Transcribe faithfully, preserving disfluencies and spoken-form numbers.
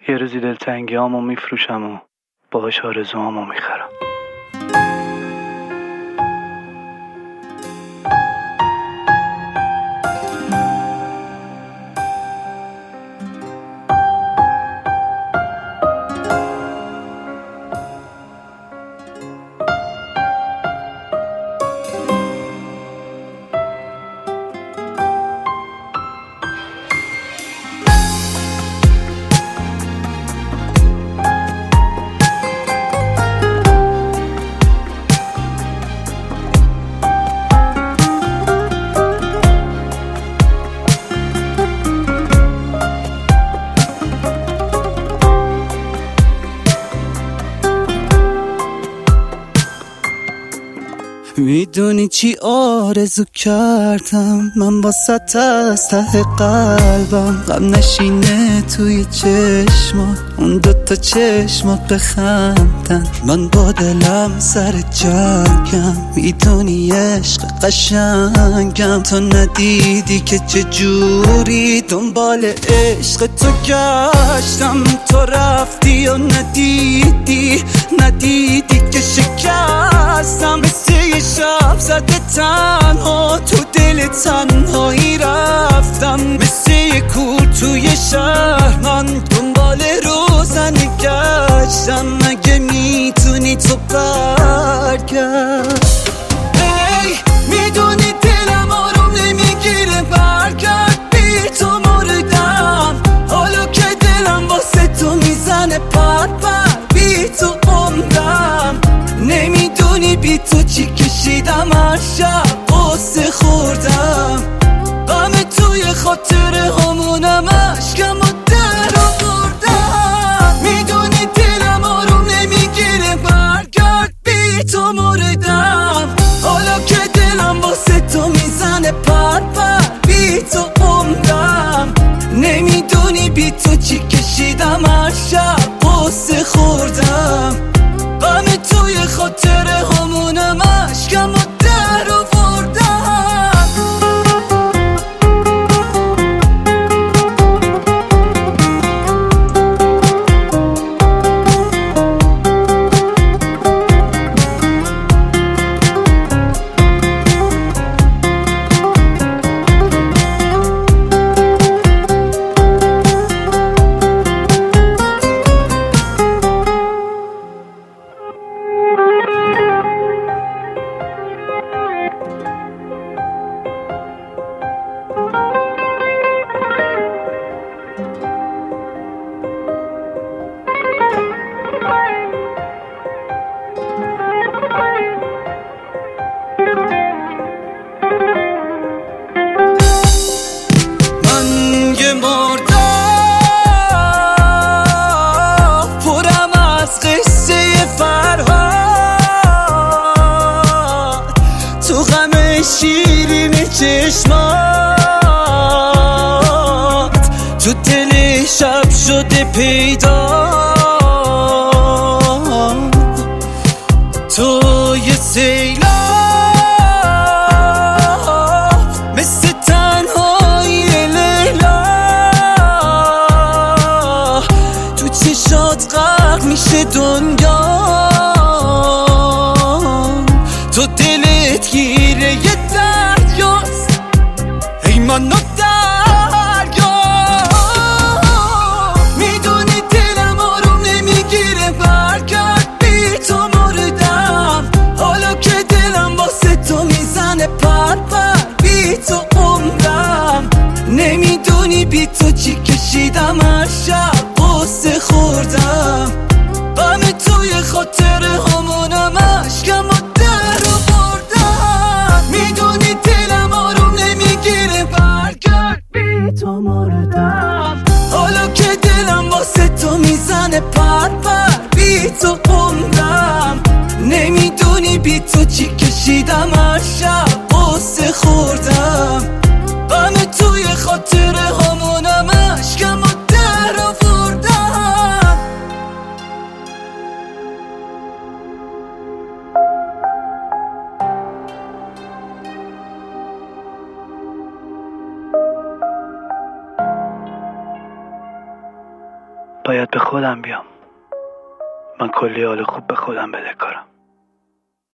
یه روزی دلتنگی هامو میفروشم و باهاش آرزوهامو میخرم. میدونی چی آرزو کردم من واسه از ته قلبم، غم نشینه توی چشمات، اون دوتا چشمات بخندن، من با دلم سر جنگم. میدونی عشق قشنگم، تو ندیدی که چجوری دنبال عشق تو گشتم، تو رفتی و ندیدی ندیدی که شکستم، مثل یه شب زده تنها تو دل تنهایی رفتم، مثل یه کور توی شهر من دنبال روزنه گشتم، مگه میتونی تو برگرد؟ ای میدونی دلم آروم نمیگیره، برگرد بی تو مردم، حالا که دلم واسه تو میزنه پر پر، بی تو عمرم، نمیدونی بی تو چی کشیدم، هر شب قصه خوردم، غم توی خاطره همونم، عشقم و در آوردم، میدونی دلم آروم نمیگیره، برگرد بی تو مردم، حالا که دلم واسه تو میزنه پر پر، بی تو عمرم، نمیدونی بی تو چی کشیدم، هر شب قصه خوردم، غم توی خاطره همونم، عشقم و در آوردم. شیرین چشمات تو دل شب شده پیدا، تو یه سیلاب مثل تنهایی لیلا، تو چشات غرق میشه دنیا، تو دلت گیره یه دریاست، ای منو دریا، میدونی دلم آروم نمیگیره، برگرد بی تو مردم، حالا که دلم واسه تو میزنه پر پر، بی تو عمرم، نمیدونی بی تو چی کشیدم، هر شب قصه خوردم، غم توی خاطره همونم، عشقم و در آوردم، میدونی دلم آروم نمیگیره، برگرد بی تو مردم، حالا که دلم واسه تو میزنه پر پر، بی تو عمرم، نمیدونی بی تو چی کشیدم، هر شب قصه خوردم، غم توی خاطره همونم، عشقم و در آوردم. باید به خودم بیام. من کلی حال خوب به خودم بدهکارم.